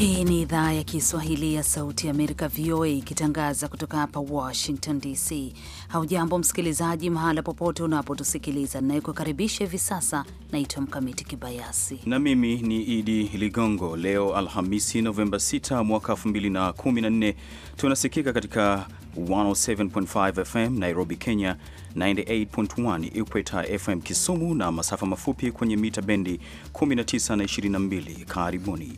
Hii ni idhaa ya Kiswahili ya Sauti ya Amerika, VOA, ikitangaza kutoka hapa Washington DC. Haujambo msikilizaji, mahala popote unapotusikiliza. Nayekukaribisha hivi sasa naitwa Mkamiti Kibayasi na mimi ni Idi Ligongo. Leo Alhamisi Novemba 6 mwaka 2014, tunasikika katika 107.5 FM Nairobi, Kenya, 98.1 Equator FM Kisumu, na masafa mafupi kwenye mita bendi 19 na 22. Karibuni.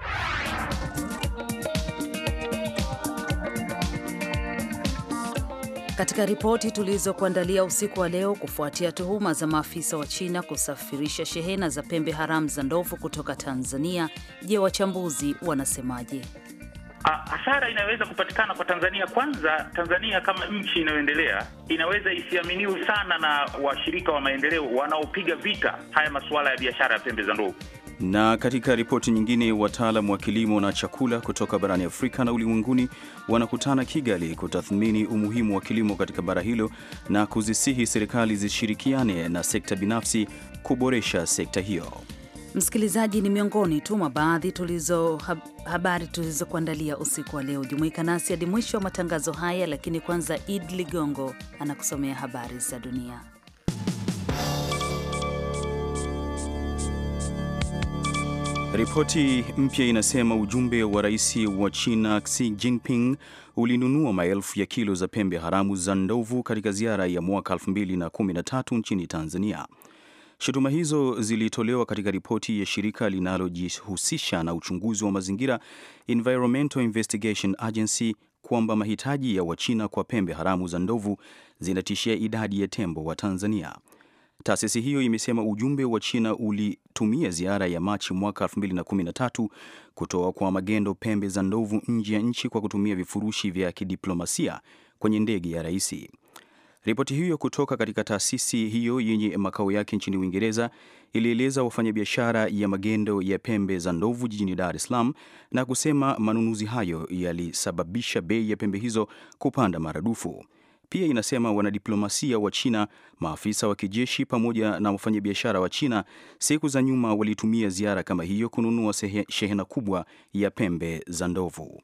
Katika ripoti tulizokuandalia usiku wa leo, kufuatia tuhuma za maafisa wa China kusafirisha shehena za pembe haramu za ndovu kutoka Tanzania, je, wachambuzi wanasemaje? Hasara inaweza kupatikana kwa Tanzania. Kwanza, Tanzania kama nchi inayoendelea inaweza isiaminiwe sana na washirika wa maendeleo wanaopiga vita haya masuala ya biashara ya pembe za ndovu. Na katika ripoti nyingine, wataalamu wa kilimo na chakula kutoka barani Afrika na ulimwenguni wanakutana Kigali kutathmini umuhimu wa kilimo katika bara hilo na kuzisihi serikali zishirikiane na sekta binafsi kuboresha sekta hiyo. Msikilizaji, ni miongoni tu mwa baadhi habari tulizokuandalia usiku wa leo. Jumuika nasi hadi mwisho wa matangazo haya, lakini kwanza Id Ligongo anakusomea habari za dunia. Ripoti mpya inasema ujumbe wa rais wa China Xi Jinping ulinunua maelfu ya kilo za pembe haramu za ndovu katika ziara ya mwaka 2013 nchini Tanzania. Shutuma hizo zilitolewa katika ripoti ya shirika linalojihusisha na uchunguzi wa mazingira, Environmental Investigation Agency, kwamba mahitaji ya Wachina kwa pembe haramu za ndovu zinatishia idadi ya tembo wa Tanzania. Taasisi hiyo imesema ujumbe wa China ulitumia ziara ya Machi mwaka 2013 kutoa kwa magendo pembe za ndovu nje ya nchi kwa kutumia vifurushi vya kidiplomasia kwenye ndege ya rais. Ripoti hiyo kutoka katika taasisi hiyo yenye makao yake nchini Uingereza ilieleza wafanyabiashara ya magendo ya pembe za ndovu jijini Dar es Salaam na kusema manunuzi hayo yalisababisha bei ya pembe hizo kupanda maradufu. Pia inasema wanadiplomasia wa China, maafisa wa kijeshi pamoja na wafanyabiashara wa China siku za nyuma walitumia ziara kama hiyo kununua shehena kubwa ya pembe za ndovu.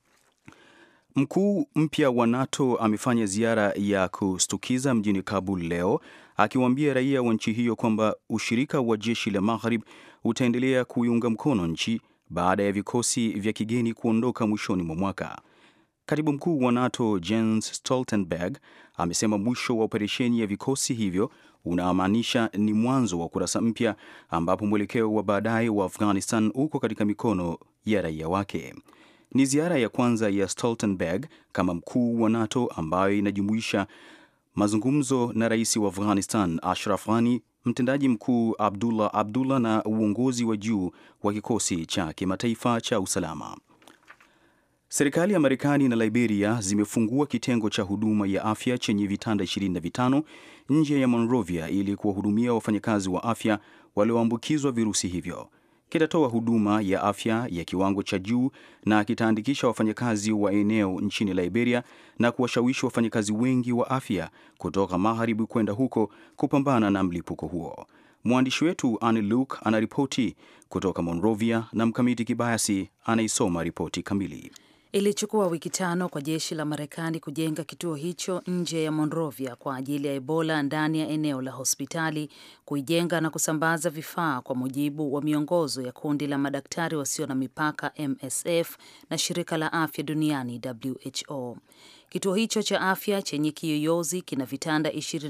Mkuu mpya wa NATO amefanya ziara ya kustukiza mjini Kabul leo, akiwaambia raia wa nchi hiyo kwamba ushirika wa jeshi la Maghrib utaendelea kuiunga mkono nchi baada ya vikosi vya kigeni kuondoka mwishoni mwa mwaka. Katibu mkuu wa NATO Jens Stoltenberg amesema mwisho wa operesheni ya vikosi hivyo unamaanisha ni mwanzo wa kurasa mpya ambapo mwelekeo wa baadaye wa Afghanistan uko katika mikono ya raia wake. Ni ziara ya kwanza ya Stoltenberg kama mkuu wa NATO ambayo inajumuisha mazungumzo na rais wa Afghanistan Ashraf Ghani, mtendaji mkuu Abdullah na uongozi wa juu wa kikosi cha kimataifa cha usalama. Serikali ya Marekani na Liberia zimefungua kitengo cha huduma ya afya chenye vitanda 25 nje ya Monrovia ili kuwahudumia wafanyakazi wa afya walioambukizwa virusi hivyo. Kitatoa huduma ya afya ya kiwango cha juu na kitaandikisha wafanyakazi wa eneo nchini Liberia na kuwashawishi wafanyakazi wengi wa afya kutoka magharibi kwenda huko kupambana na mlipuko huo. Mwandishi wetu Anne Luke anaripoti kutoka Monrovia na Mkamiti Kibayasi anaisoma ripoti kamili. Ilichukua wiki 5 kwa jeshi la Marekani kujenga kituo hicho nje ya Monrovia kwa ajili ya Ebola ndani ya eneo la hospitali, kuijenga na kusambaza vifaa kwa mujibu wa miongozo ya kundi la madaktari wasio na mipaka MSF na shirika la afya duniani WHO. Kituo hicho cha afya chenye kiyoyozi kina vitanda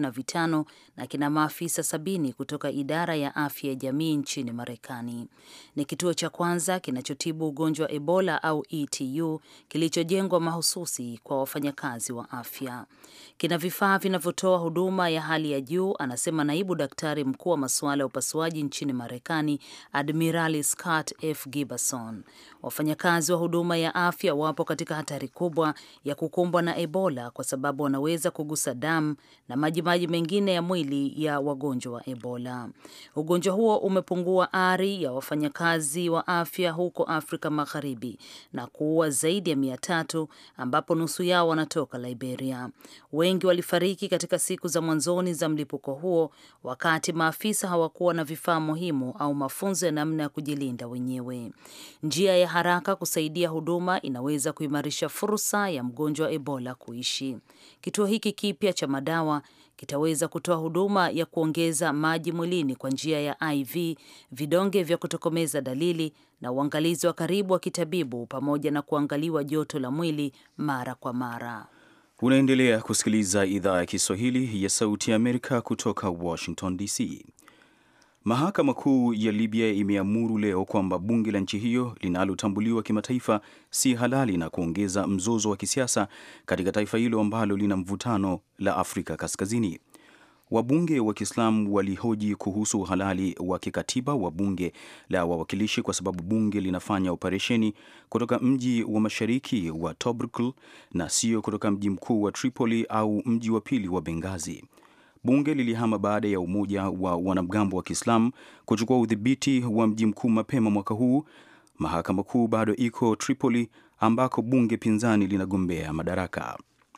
25 na kina maafisa 70 kutoka idara ya afya ya jamii nchini Marekani. Ni kituo cha kwanza kinachotibu ugonjwa wa Ebola au ETU kilichojengwa mahususi kwa wafanyakazi wa afya. Kina vifaa vinavyotoa huduma ya hali ya juu, anasema naibu daktari mkuu wa masuala ya upasuaji nchini Marekani, Admirali Scott F. Giberson. Wafanyakazi wa huduma ya afya wapo katika hatari kubwa ya kukumbwa na na Ebola kwa sababu wanaweza kugusa damu na majimaji mengine ya mwili ya wagonjwa wa Ebola. Ugonjwa huo umepungua ari ya wafanyakazi wa afya huko Afrika Magharibi na kuua zaidi ya 300 ambapo nusu yao wanatoka Liberia. Wengi walifariki katika siku za mwanzoni za mlipuko huo wakati maafisa hawakuwa na vifaa muhimu au mafunzo ya namna ya kujilinda wenyewe. Njia ya haraka kusaidia huduma inaweza kuimarisha fursa ya mgonjwa wa Ebola kuishi. Kituo hiki kipya cha madawa kitaweza kutoa huduma ya kuongeza maji mwilini kwa njia ya IV, vidonge vya kutokomeza dalili na uangalizi wa karibu wa kitabibu pamoja na kuangaliwa joto la mwili mara kwa mara. Unaendelea kusikiliza idhaa ya Kiswahili ya Sauti ya Amerika kutoka Washington DC. Mahakama Kuu ya Libya imeamuru leo kwamba bunge la nchi hiyo linalotambuliwa kimataifa si halali na kuongeza mzozo wa kisiasa katika taifa hilo ambalo lina mvutano la Afrika Kaskazini. Wabunge wa Kiislamu walihoji kuhusu uhalali wa kikatiba wa bunge la wawakilishi kwa sababu bunge linafanya operesheni kutoka mji wa mashariki wa Tobruk na sio kutoka mji mkuu wa Tripoli au mji wa pili wa Benghazi. Bunge lilihama baada ya umoja wa wanamgambo wa Kiislamu kuchukua udhibiti wa mji mkuu mapema mwaka huu. Mahakama Kuu bado iko Tripoli ambako bunge pinzani linagombea madaraka.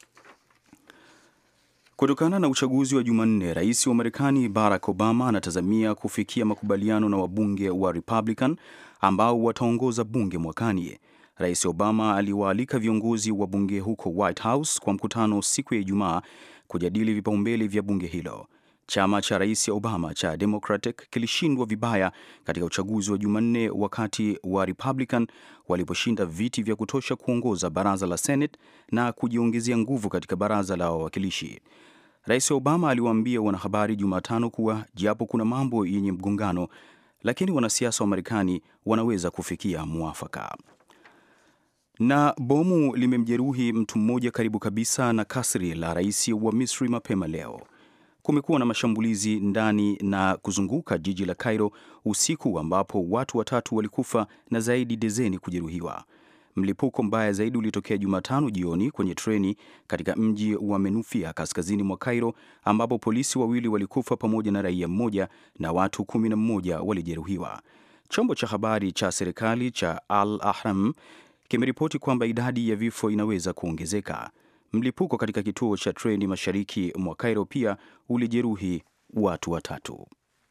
Kutokana na uchaguzi wa Jumanne, Rais wa Marekani Barack Obama anatazamia kufikia makubaliano na wabunge wa Republican ambao wataongoza bunge mwakani. Rais Obama aliwaalika viongozi wa bunge huko White House kwa mkutano siku ya Ijumaa kujadili vipaumbele vya bunge hilo. Chama cha Rais Obama cha Democratic kilishindwa vibaya katika uchaguzi wa Jumanne wakati wa Republican waliposhinda viti vya kutosha kuongoza baraza la Senate na kujiongezea nguvu katika baraza la wawakilishi. Rais Obama aliwaambia wanahabari Jumatano kuwa japo kuna mambo yenye mgongano, lakini wanasiasa wa Marekani wanaweza kufikia muafaka. Na bomu limemjeruhi mtu mmoja karibu kabisa na kasri la rais wa Misri mapema leo. Kumekuwa na mashambulizi ndani na kuzunguka jiji la Cairo usiku ambapo watu 3 walikufa na zaidi dezeni kujeruhiwa. Mlipuko mbaya zaidi ulitokea Jumatano jioni kwenye treni katika mji wa Menufia kaskazini mwa Cairo ambapo polisi 2 walikufa pamoja na raia mmoja na watu 11 walijeruhiwa. Chombo cha habari cha serikali cha Al Ahram kimeripoti kwamba idadi ya vifo inaweza kuongezeka. Mlipuko katika kituo cha treni mashariki mwa Cairo pia ulijeruhi watu 3.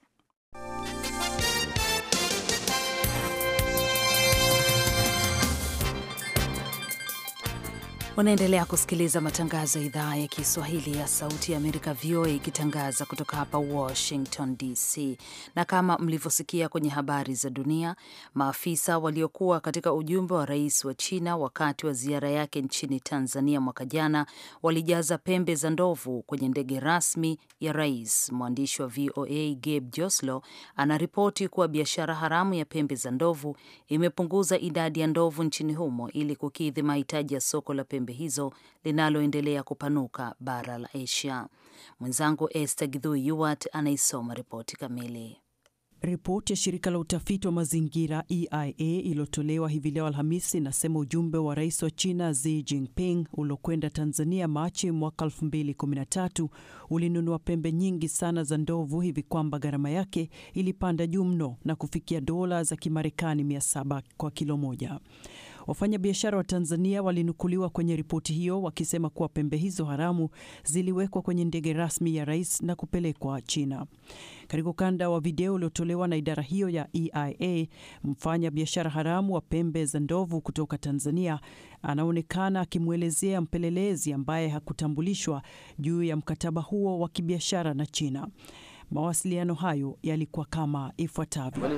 Unaendelea kusikiliza matangazo ya idhaa ya Kiswahili ya Sauti ya Amerika, VOA, ikitangaza kutoka hapa Washington DC. Na kama mlivyosikia kwenye habari za dunia, maafisa waliokuwa katika ujumbe wa rais wa China wakati wa ziara yake nchini Tanzania mwaka jana walijaza pembe za ndovu kwenye ndege rasmi ya rais. Mwandishi wa VOA Gabe Joslow anaripoti kuwa biashara haramu ya pembe za ndovu imepunguza idadi ya ndovu nchini humo ili kukidhi mahitaji ya soko la pembe hizo linaloendelea kupanuka bara la Asia. Mwenzangu Esther Githui Yuwat anaisoma ripoti kamili. Ripoti ya shirika la utafiti wa mazingira EIA iliyotolewa hivi leo Alhamisi inasema ujumbe wa rais wa China Xi Jinping uliokwenda Tanzania Machi mwaka 2013 ulinunua pembe nyingi sana za ndovu hivi kwamba gharama yake ilipanda juu mno na kufikia dola za Kimarekani 700 kwa kilo moja. Wafanyabiashara wa Tanzania walinukuliwa kwenye ripoti hiyo wakisema kuwa pembe hizo haramu ziliwekwa kwenye ndege rasmi ya rais na kupelekwa China. Katika ukanda wa video uliotolewa na idara hiyo ya EIA, mfanya biashara haramu wa pembe za ndovu kutoka Tanzania anaonekana akimwelezea mpelelezi ambaye hakutambulishwa juu ya mkataba huo wa kibiashara na China. Mawasiliano hayo yalikuwa kama ifuatavyo.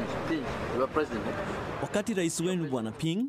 Wakati rais wenu Bwana Ping,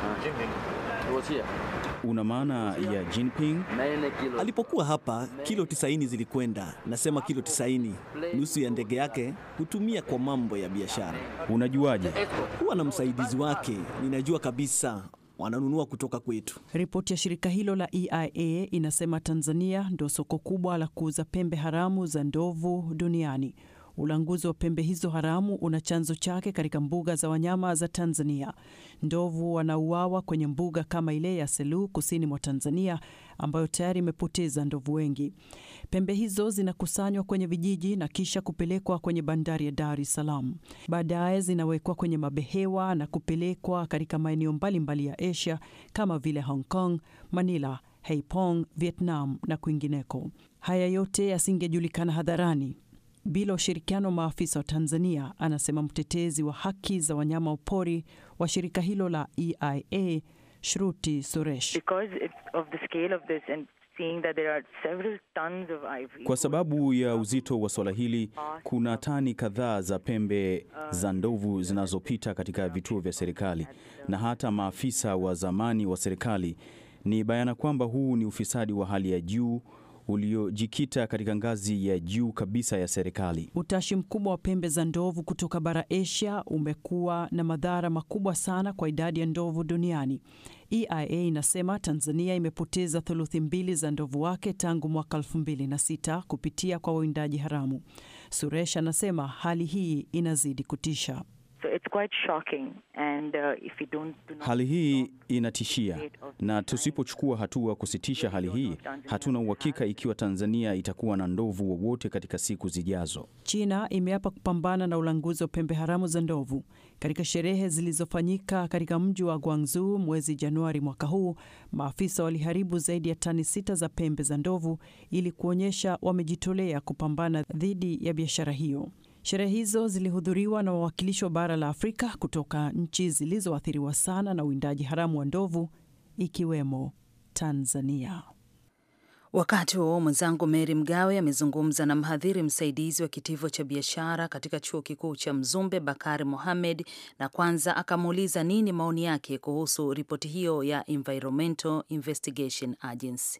Una maana ya Jinping? alipokuwa hapa, kilo 90 zilikwenda. Nasema kilo 90, nusu ya ndege yake hutumia kwa mambo ya biashara. Unajuaje? Huwa na msaidizi wake, ninajua kabisa wananunua kutoka kwetu. Ripoti ya shirika hilo la EIA inasema Tanzania ndio soko kubwa la kuuza pembe haramu za ndovu duniani. Ulanguzi wa pembe hizo haramu una chanzo chake katika mbuga za wanyama za Tanzania. Ndovu wanauawa kwenye mbuga kama ile ya Selous kusini mwa Tanzania, ambayo tayari imepoteza ndovu wengi. Pembe hizo zinakusanywa kwenye vijiji na kisha kupelekwa kwenye bandari ya Dar es Salaam. Baadaye zinawekwa kwenye mabehewa na kupelekwa katika maeneo mbalimbali ya Asia kama vile Hong Kong, Manila, Haiphong, Vietnam na kwingineko. Haya yote yasingejulikana hadharani bila ushirikiano wa maafisa wa Tanzania, anasema mtetezi wa haki za wanyama pori wa shirika hilo la EIA, Shruti Suresh. Kwa sababu ya uzito wa swala hili, kuna tani kadhaa za pembe za ndovu zinazopita katika vituo vya serikali na hata maafisa wa zamani wa serikali. Ni bayana kwamba huu ni ufisadi wa hali ya juu uliojikita katika ngazi ya juu kabisa ya serikali. Utashi mkubwa wa pembe za ndovu kutoka bara Asia umekuwa na madhara makubwa sana kwa idadi ya ndovu duniani. EIA inasema Tanzania imepoteza thuluthi mbili za ndovu wake tangu mwaka 2006 kupitia kwa wawindaji haramu. Suresh anasema hali hii inazidi kutisha. Hali hii inatishia, na tusipochukua hatua kusitisha hali hii, hatuna uhakika ikiwa Tanzania itakuwa na ndovu wowote katika siku zijazo. China imeapa kupambana na ulanguzi wa pembe haramu za ndovu. Katika sherehe zilizofanyika katika mji wa Guangzhou mwezi Januari mwaka huu, maafisa waliharibu zaidi ya tani 6 za pembe za ndovu ili kuonyesha wamejitolea kupambana dhidi ya biashara hiyo. Sherehe hizo zilihudhuriwa na wawakilishi wa bara la Afrika kutoka nchi zilizoathiriwa sana na uwindaji haramu wa ndovu ikiwemo Tanzania. Wakati huo mwenzangu Mary Mgawe amezungumza na mhadhiri msaidizi wa kitivo cha biashara katika chuo kikuu cha Mzumbe, Bakari Mohamed, na kwanza akamuuliza nini maoni yake kuhusu ripoti hiyo ya Environmental Investigation Agency.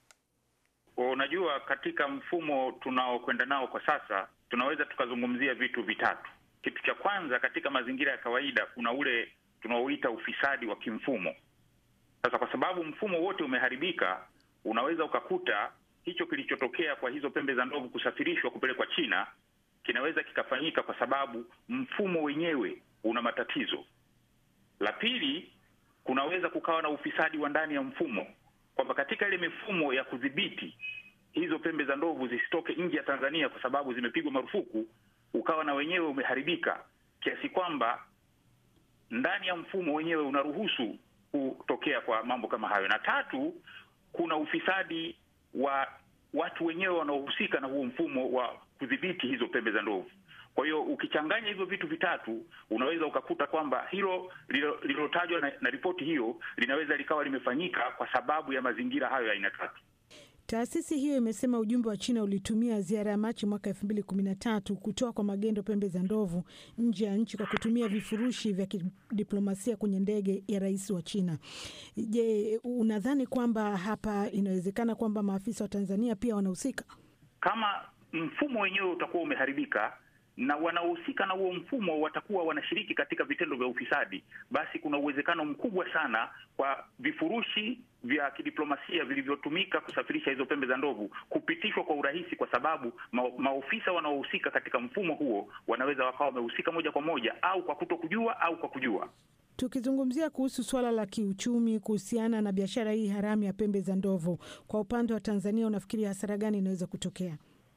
Unajua, katika mfumo tunaokwenda nao kwa sasa tunaweza tukazungumzia vitu vitatu. Kitu cha kwanza, katika mazingira ya kawaida kuna ule tunaoita ufisadi wa kimfumo. Sasa kwa sababu mfumo wote umeharibika, unaweza ukakuta hicho kilichotokea kwa hizo pembe za ndovu kusafirishwa kupelekwa China kinaweza kikafanyika kwa sababu mfumo wenyewe una matatizo. La pili, kunaweza kukawa na ufisadi wa ndani ya mfumo, kwamba katika ile mifumo ya kudhibiti hizo pembe za ndovu zisitoke nje ya Tanzania kwa sababu zimepigwa marufuku, ukawa na wenyewe umeharibika kiasi kwamba ndani ya mfumo wenyewe unaruhusu kutokea kwa mambo kama hayo. Na tatu, kuna ufisadi wa watu wenyewe wanaohusika na huo mfumo wa kudhibiti hizo pembe za ndovu. Kwa hiyo ukichanganya hizo vitu vitatu, unaweza ukakuta kwamba hilo lilotajwa na ripoti hiyo linaweza likawa limefanyika kwa sababu ya mazingira hayo ya aina tatu. Taasisi hiyo imesema ujumbe wa China ulitumia ziara ya Machi mwaka 2013 kutoa kwa magendo pembe za ndovu nje ya nchi kwa kutumia vifurushi vya diplomasia kwenye ndege ya rais wa China. Je, unadhani kwamba hapa inawezekana kwamba maafisa wa Tanzania pia wanahusika? Kama mfumo wenyewe utakuwa umeharibika na wanaohusika na huo mfumo watakuwa wanashiriki katika vitendo vya ufisadi, basi kuna uwezekano mkubwa sana kwa vifurushi vya kidiplomasia vilivyotumika kusafirisha hizo pembe za ndovu kupitishwa kwa urahisi, kwa sababu maofisa wanaohusika katika mfumo huo wanaweza wakawa wamehusika moja kwa moja au kwa kutokujua au kwa kujua. Tukizungumzia kuhusu swala la kiuchumi kuhusiana na biashara hii haramu ya pembe za ndovu, kwa upande wa Tanzania unafikiri hasara gani inaweza kutokea?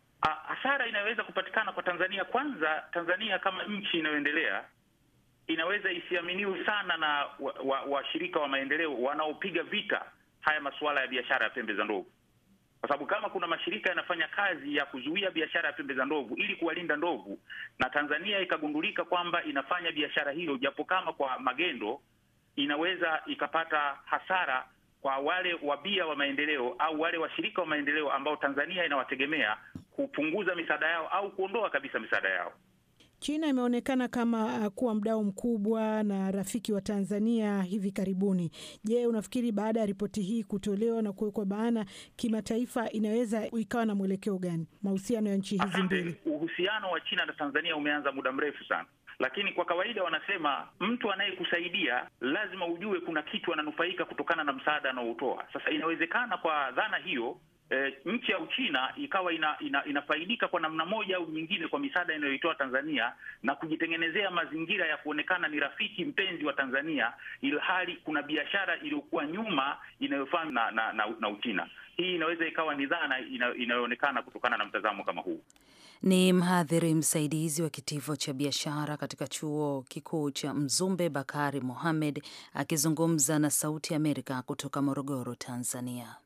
Hasara inaweza kupatikana kwa Tanzania. Kwanza, Tanzania kama nchi inayoendelea inaweza isiaminiwe sana na washirika wa maendeleo wanaopiga vita haya masuala ya biashara ya pembe za ndovu, kwa sababu kama kuna mashirika yanafanya kazi ya kuzuia biashara ya pembe za ndovu ili kuwalinda ndovu, na Tanzania ikagundulika kwamba inafanya biashara hiyo japo kama kwa magendo, inaweza ikapata hasara kwa wale wabia wa maendeleo au wale washirika wa maendeleo ambao Tanzania inawategemea kupunguza misaada yao au kuondoa kabisa misaada yao. China imeonekana kama kuwa mdau mkubwa na rafiki wa Tanzania hivi karibuni. Je, unafikiri baada ya ripoti hii kutolewa na kuwekwa bayana kimataifa inaweza ikawa na mwelekeo gani mahusiano ya nchi hizi mbili? Uhusiano wa China na Tanzania umeanza muda mrefu sana. Lakini kwa kawaida wanasema mtu anayekusaidia lazima ujue kuna kitu ananufaika kutokana na msaada anaoutoa. Sasa inawezekana kwa dhana hiyo nchi ya Uchina ikawa inafaidika kwa namna moja au nyingine kwa misaada inayoitoa Tanzania na kujitengenezea mazingira ya kuonekana ni rafiki mpenzi wa Tanzania, ilhali kuna biashara iliyokuwa nyuma inayofanywa na Uchina. Hii inaweza ikawa ni dhana inayoonekana kutokana na mtazamo kama huu. Ni mhadhiri msaidizi wa kitivo cha biashara katika chuo kikuu cha Mzumbe, Bakari Mohamed, akizungumza na Sauti ya Amerika kutoka Morogoro, Tanzania.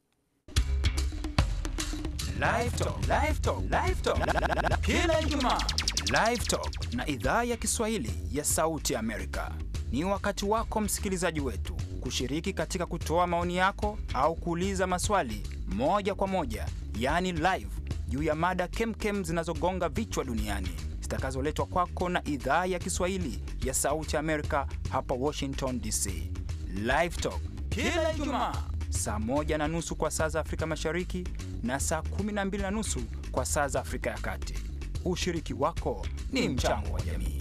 Kila Ijumaa Live Talk na idhaa ya Kiswahili ya Sauti Amerika. Ni wakati wako msikilizaji wetu kushiriki katika kutoa maoni yako au kuuliza maswali moja kwa moja, yani live, juu ya mada kemkem zinazogonga vichwa duniani, zitakazoletwa kwako na idhaa ya Kiswahili ya Sauti Amerika hapa Washington DC. Live Talk kila Ijumaa saa 1:30 kwa saa za Afrika Mashariki na saa 12:30 kwa saa za Afrika ya Kati. Ushiriki wako ni mchango wa jamii.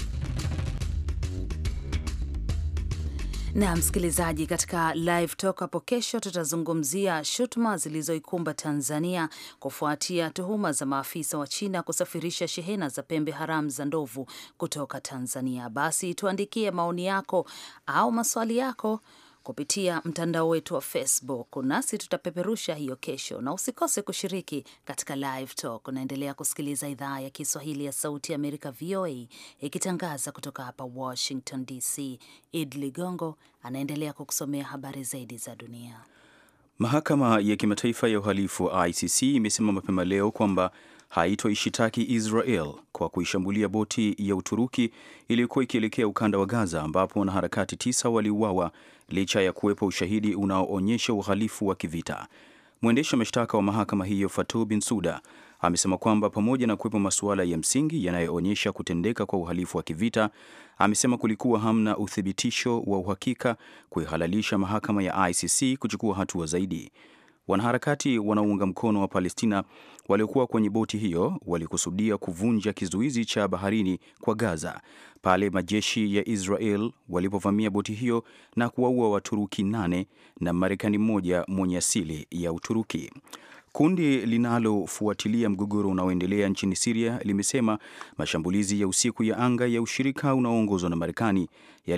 Na msikilizaji, katika Live Talk hapo kesho tutazungumzia shutuma zilizoikumba Tanzania kufuatia tuhuma za maafisa wa China kusafirisha shehena za pembe haramu za ndovu kutoka Tanzania. Basi tuandikie maoni yako au maswali yako kupitia mtandao wetu wa Facebook, nasi tutapeperusha hiyo kesho, na usikose kushiriki katika Live Talk. Unaendelea kusikiliza idhaa ya Kiswahili ya Sauti ya Amerika, VOA, ikitangaza kutoka hapa Washington DC. Id Ligongo anaendelea kukusomea habari zaidi za dunia. Mahakama ya Kimataifa ya Uhalifu ICC imesema mapema leo kwamba haitoishitaki Israel kwa kuishambulia boti ya Uturuki iliyokuwa ikielekea ukanda wa Gaza, ambapo wanaharakati 9 waliuawa licha ya kuwepo ushahidi unaoonyesha uhalifu wa kivita. Mwendesha mashtaka wa mahakama hiyo Fatou Bensouda amesema kwamba pamoja na kuwepo masuala ya msingi yanayoonyesha kutendeka kwa uhalifu wa kivita, amesema kulikuwa hamna uthibitisho wa uhakika kuihalalisha mahakama ya ICC kuchukua hatua zaidi. Wanaharakati wanaounga mkono wa Palestina waliokuwa kwenye boti hiyo walikusudia kuvunja kizuizi cha baharini kwa Gaza pale majeshi ya Israel walipovamia boti hiyo na kuwaua Waturuki 8 na Marekani 1 mwenye asili ya Uturuki. Kundi linalofuatilia mgogoro unaoendelea nchini Syria limesema mashambulizi ya usiku ya anga ya ushirika unaoongozwa na Marekani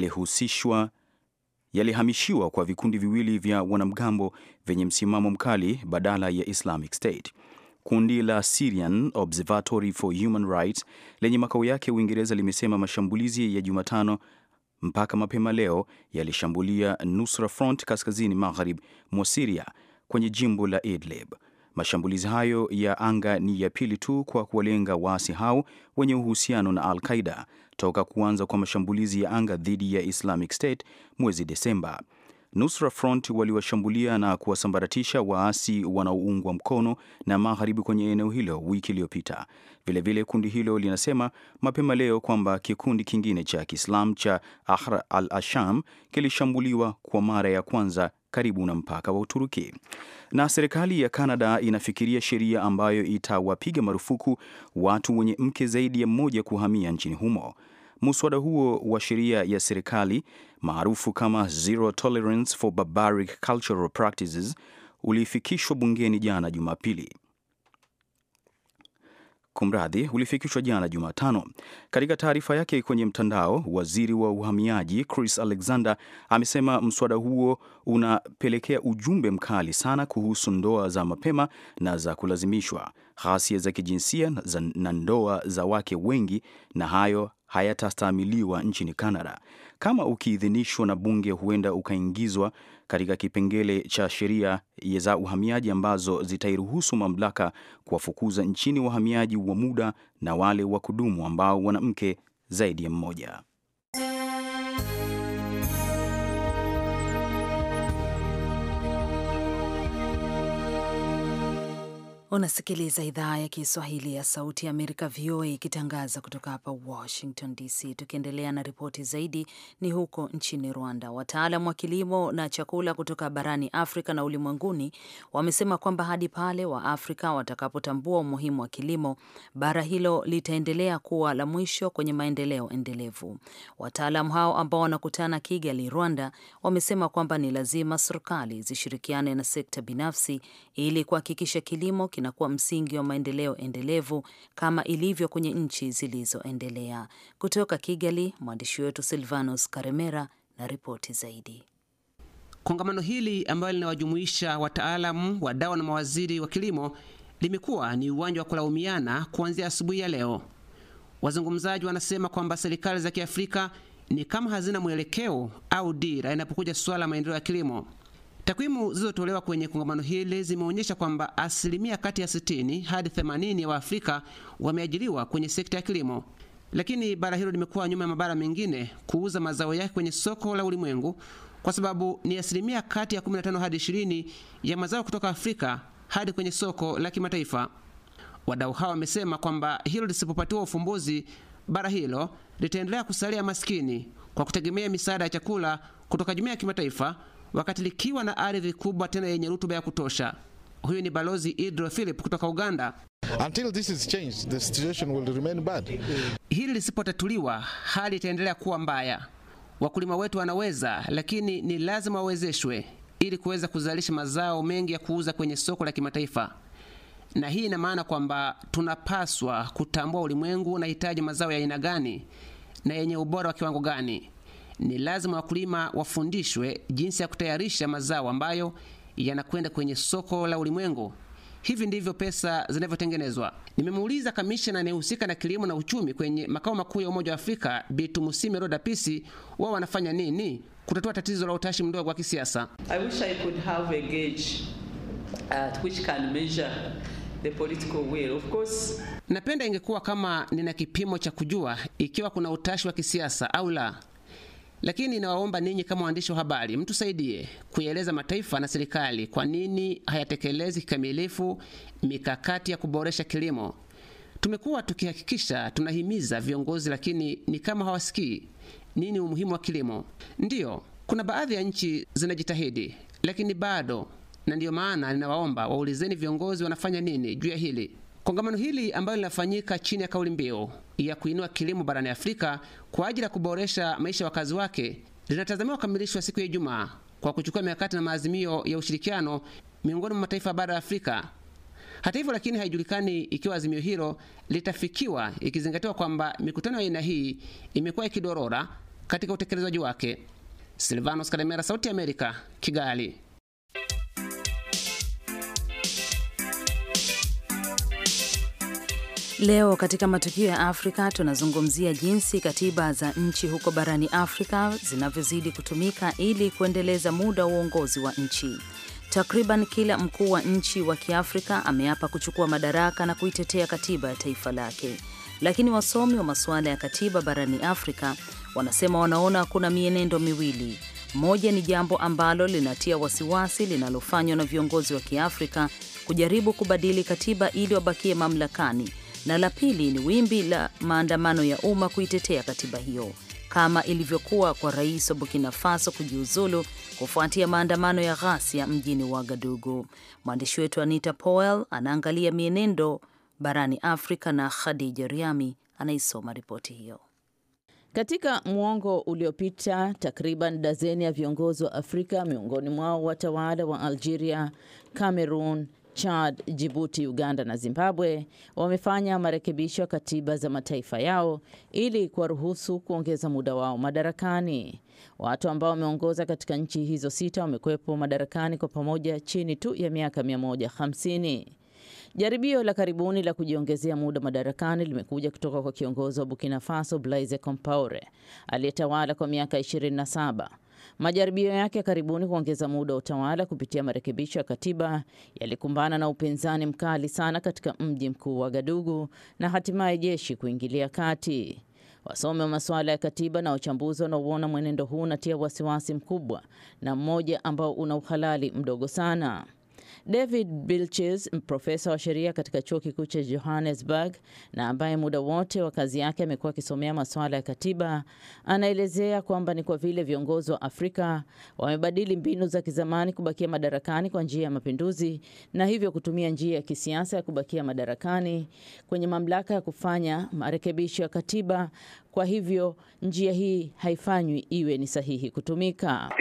yalihamishiwa kwa vikundi viwili vya wanamgambo vyenye msimamo mkali badala ya Islamic State. Kundi la Syrian Observatory for Human Rights lenye makao yake Uingereza limesema mashambulizi ya Jumatano mpaka mapema leo yalishambulia Nusra Front kaskazini magharibi mwa Syria kwenye jimbo la Idlib. Mashambulizi hayo ya anga ni ya pili tu kwa kuwalenga waasi hao wenye uhusiano na Al-Qaeda toka kuanza kwa mashambulizi ya anga dhidi ya Islamic State mwezi Desemba. Nusra Front waliwashambulia na kuwasambaratisha waasi wanaoungwa mkono na magharibi kwenye eneo hilo wiki iliyopita. Vilevile kundi hilo linasema mapema leo kwamba kikundi kingine cha Kiislamu cha Ahrar al-Sham kilishambuliwa kwa mara ya kwanza karibu na mpaka wa Uturuki. Na serikali ya Canada inafikiria sheria ambayo itawapiga marufuku watu wenye mke zaidi ya mmoja kuhamia nchini humo. Muswada huo wa sheria ya serikali maarufu kama Zero Tolerance for Barbaric Cultural Practices ulifikishwa bungeni jana Jumapili. Ulifikishwa jana Jumatano. Katika taarifa yake kwenye mtandao, waziri wa uhamiaji Chris Alexander amesema mswada huo unapelekea ujumbe mkali sana kuhusu ndoa za mapema na za kulazimishwa, ghasia za kijinsia na ndoa za wake wengi, na hayo hayatastahimiliwa nchini Canada. Kama ukiidhinishwa na bunge, huenda ukaingizwa katika kipengele cha sheria za uhamiaji ambazo zitairuhusu mamlaka kuwafukuza nchini wahamiaji wa muda na wale wa kudumu ambao wana mke zaidi ya mmoja. Unasikiliza idhaa ya Kiswahili ya Sauti ya Amerika, VOA, ikitangaza kutoka hapa Washington DC. Tukiendelea na ripoti zaidi, ni huko nchini Rwanda. Wataalam wa kilimo na chakula kutoka barani Afrika na ulimwenguni wamesema kwamba hadi pale wa Afrika watakapotambua umuhimu wa kilimo, bara hilo litaendelea kuwa la mwisho kwenye maendeleo endelevu. Wataalam hao ambao wanakutana Kigali, Rwanda, wamesema kwamba ni lazima serikali zishirikiane na sekta binafsi ili kuhakikisha kilimo kinakuwa msingi wa maendeleo endelevu kama ilivyo kwenye nchi zilizoendelea. Kutoka Kigali, mwandishi wetu Silvanus Karemera na ripoti zaidi. Kongamano hili ambalo linawajumuisha wataalamu, wadau na mawaziri wa kilimo limekuwa ni uwanja wa kulaumiana kuanzia asubuhi ya leo. Wazungumzaji wanasema kwamba serikali za Kiafrika ni kama hazina mwelekeo au dira inapokuja swala la maendeleo ya kilimo. Takwimu zilizotolewa kwenye kongamano hili zimeonyesha kwamba asilimia kati ya 60 hadi 80 ya Waafrika wameajiriwa kwenye sekta ya kilimo. Lakini bara hilo limekuwa nyuma ya mabara mengine kuuza mazao yake kwenye soko la ulimwengu kwa sababu ni asilimia kati ya 15 hadi 20 ya mazao kutoka Afrika hadi kwenye soko la kimataifa. Wadau hao wamesema kwamba hilo lisipopatiwa ufumbuzi, bara hilo litaendelea kusalia maskini kwa kutegemea misaada ya chakula kutoka jumuiya ya kimataifa, wakati likiwa na ardhi kubwa tena yenye rutuba ya kutosha. Huyu ni Balozi Idro Philip kutoka Uganda. Until this is changed, the situation will remain bad. Hili lisipotatuliwa, hali itaendelea kuwa mbaya. Wakulima wetu wanaweza, lakini ni lazima wawezeshwe ili kuweza kuzalisha mazao mengi ya kuuza kwenye soko la kimataifa. Na hii ina maana kwamba tunapaswa kutambua ulimwengu unahitaji mazao ya aina gani na yenye ubora wa kiwango gani. Ni lazima wakulima wafundishwe jinsi ya kutayarisha mazao ambayo yanakwenda kwenye soko la ulimwengu. Hivi ndivyo pesa zinavyotengenezwa. Nimemuuliza kamishna anayehusika na kilimo na uchumi kwenye makao makuu ya Umoja wa Afrika, Bitu Musime Rodapisi, wao wanafanya nini kutatua tatizo la utashi mdogo wa kisiasa. I wish I could have a gauge which can measure the political will. Of course, napenda ingekuwa kama nina kipimo cha kujua ikiwa kuna utashi wa kisiasa au la. Lakini nawaomba ninyi kama waandishi wa habari mtusaidie kueleza mataifa na serikali kwa nini hayatekelezi kikamilifu mikakati ya kuboresha kilimo. Tumekuwa tukihakikisha tunahimiza viongozi, lakini ni kama hawasikii nini umuhimu wa kilimo. Ndiyo, kuna baadhi ya nchi zinajitahidi, lakini bado, na ndiyo maana ninawaomba waulizeni viongozi wanafanya nini juu ya hili. Kongamano hili ambalo linafanyika chini ya kauli mbiu ya kuinua kilimo barani Afrika kwa ajili ya kuboresha maisha ya wakazi wake linatazamiwa kukamilishwa siku ya Ijumaa kwa kuchukua mikakati na maazimio ya ushirikiano miongoni mwa mataifa bara ya Afrika. Hata hivyo, lakini haijulikani ikiwa azimio hilo litafikiwa, ikizingatiwa kwamba mikutano ya aina hii imekuwa ikidorora katika utekelezaji wake. Silvanos Kademera, Sauti ya Amerika, Kigali. Leo katika matukio ya Afrika tunazungumzia jinsi katiba za nchi huko barani Afrika zinavyozidi kutumika ili kuendeleza muda wa uongozi wa nchi. Takriban kila mkuu wa nchi wa Kiafrika ameapa kuchukua madaraka na kuitetea katiba ya taifa lake. Lakini wasomi wa masuala ya katiba barani Afrika wanasema wanaona kuna mienendo miwili. Moja ni jambo ambalo linatia wasiwasi linalofanywa na viongozi wa Kiafrika kujaribu kubadili katiba ili wabakie mamlakani, na la pili ni wimbi la maandamano ya umma kuitetea katiba hiyo, kama ilivyokuwa kwa rais wa Burkina Faso kujiuzulu kufuatia maandamano ya ghasia mjini Ouagadougou. Mwandishi wetu Anita Powell anaangalia mienendo barani Afrika na Khadija Riami anaisoma ripoti hiyo. Katika muongo uliopita, takriban dazeni ya viongozi wa Afrika, miongoni mwao watawala wa Algeria, Cameroon, Chad, Djibouti, Uganda na Zimbabwe, wamefanya marekebisho ya katiba za mataifa yao ili kuwaruhusu kuongeza muda wao madarakani. Watu ambao wameongoza katika nchi hizo sita wamekuwepo madarakani kwa pamoja chini tu ya miaka 150. Jaribio la karibuni la kujiongezea muda madarakani limekuja kutoka kwa kiongozi wa Burkina Faso Blaise Compaore aliyetawala kwa miaka 27. Majaribio yake ya karibuni kuongeza muda wa utawala kupitia marekebisho ya katiba yalikumbana na upinzani mkali sana katika mji mkuu wa Ouagadougou na hatimaye jeshi kuingilia kati. Wasomi wa masuala ya katiba na wachambuzi wanaoona mwenendo huu unatia wasiwasi mkubwa na mmoja ambao una uhalali mdogo sana. David Bilches, profesa wa sheria katika chuo kikuu cha Johannesburg na ambaye muda wote wa kazi yake amekuwa akisomea masuala ya katiba, anaelezea kwamba ni kwa vile viongozi wa Afrika wamebadili mbinu za kizamani kubakia madarakani kwa njia ya mapinduzi na hivyo kutumia njia ya kisiasa ya kubakia madarakani kwenye mamlaka ya kufanya marekebisho ya katiba. Kwa hivyo njia hii haifanywi iwe ni sahihi kutumika.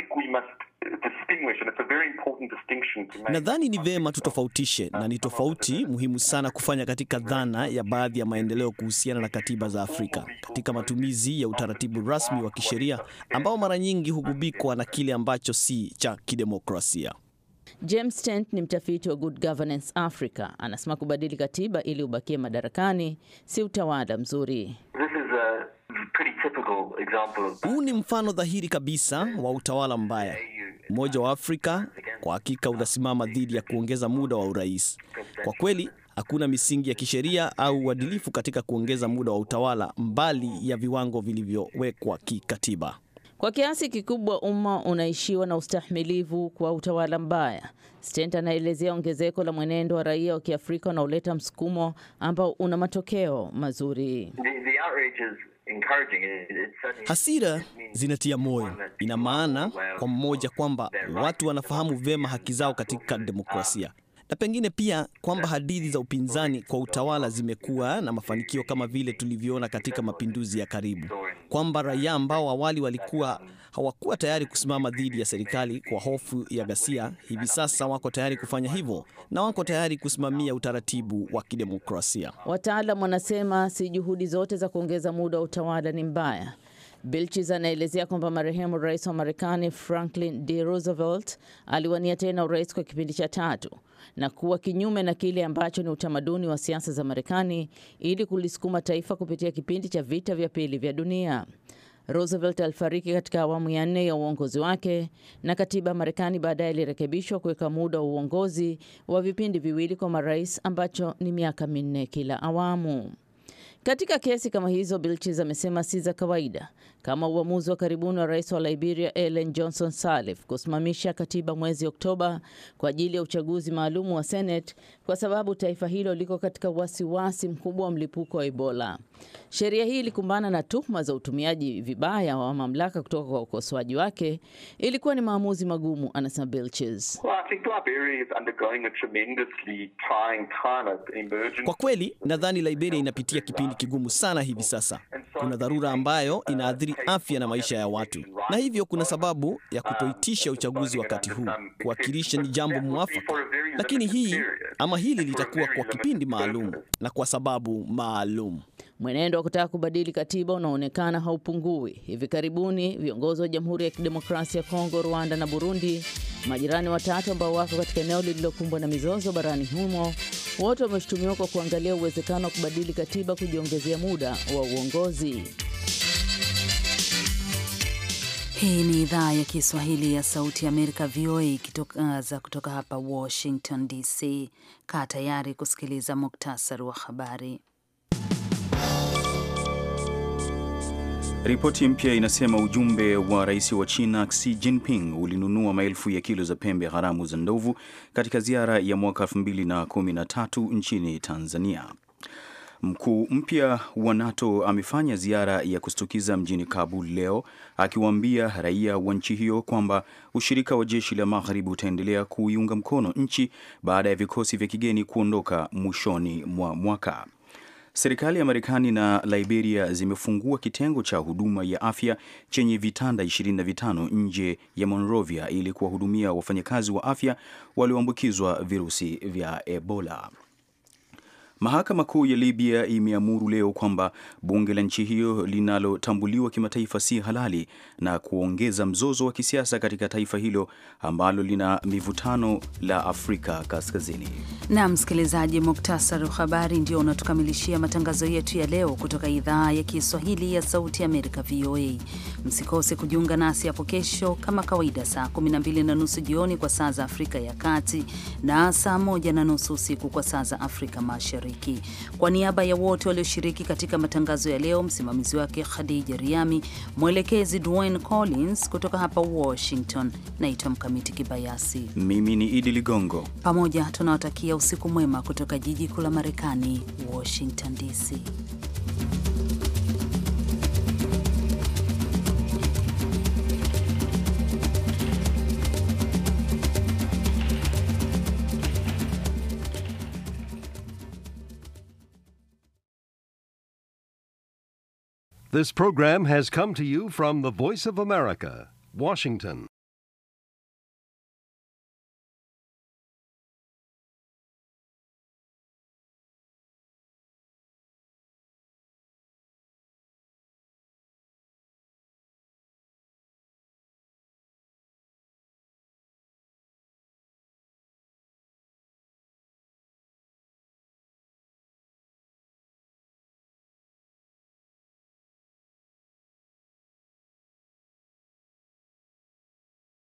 Nadhani ni vema tutofautishe, na ni tofauti muhimu sana kufanya katika dhana ya baadhi ya maendeleo kuhusiana na katiba za Afrika katika matumizi ya utaratibu rasmi wa kisheria ambao mara nyingi hugubikwa na kile ambacho si cha kidemokrasia. James Stent ni mtafiti wa Good Governance Africa. Anasema kubadili katiba ili ubakie madarakani si utawala mzuri. Huu ni mfano dhahiri kabisa wa utawala mbaya. Umoja wa Afrika kwa hakika unasimama dhidi ya kuongeza muda wa urais. Kwa kweli, hakuna misingi ya kisheria au uadilifu katika kuongeza muda wa utawala mbali ya viwango vilivyowekwa kikatiba. Kwa kiasi kikubwa umma unaishiwa na ustahimilivu kwa utawala mbaya. Stent anaelezea ongezeko la mwenendo wa raia wa Kiafrika unaoleta msukumo ambao una matokeo mazuri. Hasira zinatia moyo. Ina maana kwa mmoja kwamba watu wanafahamu vema haki zao katika demokrasia. Na pengine pia kwamba hadithi za upinzani kwa utawala zimekuwa na mafanikio kama vile tulivyoona katika mapinduzi ya karibu. Kwamba raia ambao awali hawakuwa tayari kusimama dhidi ya serikali kwa hofu ya ghasia, hivi sasa wako tayari kufanya hivyo na wako tayari kusimamia utaratibu wa kidemokrasia. Wataalamu wanasema si juhudi zote za kuongeza muda wa utawala ni mbaya. Bilches anaelezea kwamba marehemu rais wa Marekani Franklin D. Roosevelt aliwania tena urais kwa kipindi cha 3 na kuwa kinyume na kile ambacho ni utamaduni wa siasa za Marekani ili kulisukuma taifa kupitia kipindi cha vita vya pili vya dunia. Roosevelt alifariki katika awamu ya 4 ya uongozi wake na katiba ya Marekani baadaye ilirekebishwa kuweka muda wa uongozi wa vipindi viwili kwa marais ambacho ni miaka 4 kila awamu. Katika kesi kama hizo, Bilches amesema si za kawaida, kama uamuzi wa karibuni wa rais wa Liberia Ellen Johnson Sirleaf kusimamisha katiba mwezi Oktoba kwa ajili ya uchaguzi maalum wa Senate kwa sababu taifa hilo liko katika wasiwasi mkubwa wa mlipuko wa Ebola. Sheria hii ilikumbana na tuhuma za utumiaji vibaya wa mamlaka kutoka kwa ukosoaji wake. Ilikuwa ni maamuzi magumu, anasema Bilches. Kwa kweli, nadhani Liberia inapitia kipindi kigumu sana hivi sasa. Kuna dharura ambayo inaathiri afya na maisha ya watu. Na hivyo kuna sababu ya kutoitisha uchaguzi wakati huu. Kuwakilisha ni jambo mwafaka. Lakini hili litakuwa kwa kipindi maalum na kwa sababu maalum. Mwenendo wa kutaka kubadili katiba unaonekana haupungui. Hivi karibuni viongozi wa Jamhuri ya Kidemokrasia ya Kongo, Rwanda na Burundi, majirani watatu ambao wako katika eneo lililokumbwa na mizozo barani humo, wote wameshutumiwa kwa kuangalia uwezekano wa kubadili katiba kujiongezea muda wa uongozi. Hii ni idhaa ya Kiswahili ya Sauti ya Amerika, VOA, kutoka hapa Washington DC. Kaa tayari kusikiliza muktasari wa habari. Ripoti mpya inasema ujumbe wa rais wa China Xi Jinping ulinunua maelfu ya kilo za pembe haramu za ndovu katika ziara ya mwaka 2013 nchini Tanzania. Mkuu mpya wa NATO amefanya ziara ya kushtukiza mjini Kabul leo, akiwaambia raia wa nchi hiyo kwamba ushirika wa jeshi la Magharibi utaendelea kuiunga mkono nchi baada ya vikosi vya kigeni kuondoka mwishoni mwa mwaka. Serikali ya Marekani na Liberia zimefungua kitengo cha huduma ya afya chenye vitanda 25 nje ya Monrovia ili kuwahudumia wafanyakazi wa afya walioambukizwa virusi vya Ebola. Mahakama Kuu ya Libya imeamuru leo kwamba bunge la nchi hiyo linalotambuliwa kimataifa si halali na kuongeza mzozo wa kisiasa katika taifa hilo ambalo lina mivutano la Afrika Kaskazini. Na msikilizaji, muktasari wa habari ndio unatukamilishia matangazo yetu ya leo kutoka idhaa ya Kiswahili ya Sauti ya Amerika, VOA. Msikose kujiunga nasi hapo kesho kama kawaida saa 12:30 jioni kwa saa za Afrika ya Kati na saa 1:30 usiku kwa saa za Afrika Mashariki. Mashariki. Kwa niaba ya wote walioshiriki katika matangazo ya leo, msimamizi wake Khadija Riami, mwelekezi Dwayne Collins, kutoka hapa Washington, naitwa Mkamiti Kibayasi. Mimi ni Idi Ligongo. Pamoja tunawatakia usiku mwema kutoka jiji kuu la Marekani, Washington DC. This program has come to you from the Voice of America, Washington.